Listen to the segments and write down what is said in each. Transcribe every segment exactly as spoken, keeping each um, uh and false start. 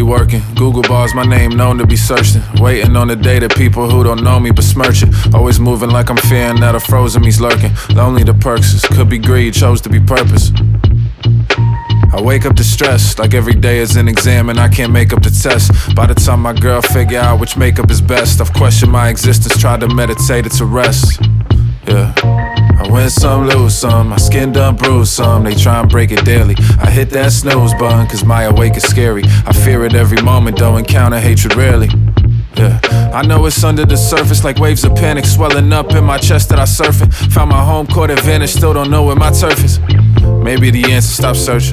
working. Google bars, my name known to be searching. Waiting on the day that people who don't know me besmirch it. Always moving like I'm fearing that a frozen me's lurking. Lonely the perks, could be greed, chose to be purpose. I wake up distressed, like every day is an exam and I can't make up the test. By the time my girl figure out which makeup is best, I've questioned my existence, tried to meditate it to rest. Yeah, I win some, lose some, my skin done bruised some. They try and break it daily, I hit that snooze button cause my awake is scary. I fear it every moment, don't encounter hatred rarely. Yeah, I know it's under the surface like waves of panic swelling up in my chest that I surfing. Found my home court advantage, still don't know where my turf is. Maybe the answer, stop searching.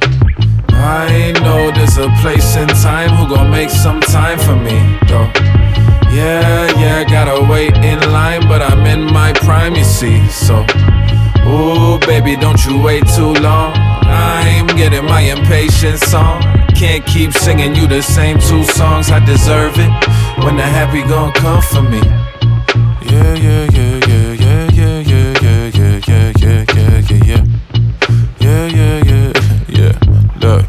I know there's a place in time who gon' make some time for me, though. Yeah, yeah, gotta wait in line, but I'm in my prime, you see. So, ooh, baby, don't you wait too long. I'm getting my impatience on. Can't keep singing you the same two songs. I deserve it when the happy gon' come for me. Yeah, yeah, yeah, yeah, yeah, yeah, yeah, yeah, yeah, yeah, yeah, yeah, yeah, yeah. Yeah, yeah, yeah, yeah. Look,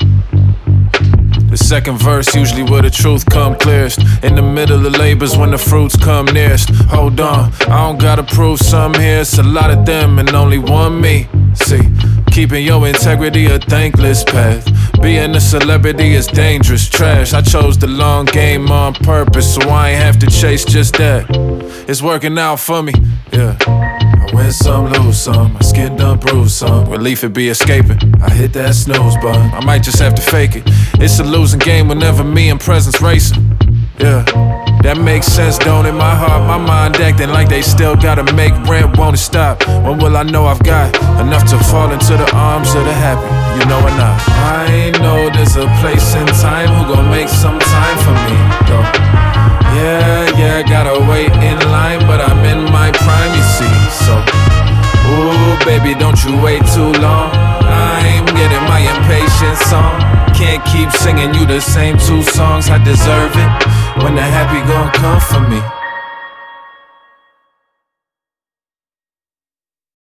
the second verse usually where the truth come clearest. In the middle of labors when the fruits come nearest. Hold on, I don't gotta prove some here. It's a lot of them and only one me. See, keeping your integrity a thankless path. Being a celebrity is dangerous trash. I chose the long game on purpose, so I ain't have to chase just that. It's working out for me, yeah. I win some, lose some, my skin done bruised some. Relief it be escaping, I hit that snooze button. I might just have to fake it. It's a losing game whenever me and presence racing. Yeah, that makes sense, don't it? My heart, my mind acting like they still gotta make rent, won't it stop? When will I know I've got enough to fall into the arms of the happy? You know or not? I know there's a place in time who gon' make some time for me, though. Yeah, yeah, gotta wait in line, but I'm in my prime, you see. So, ooh, baby, don't you wait too long. I'm getting my impatience on. Can't keep singing you the same two songs. I deserve it when the happy gon' come for me.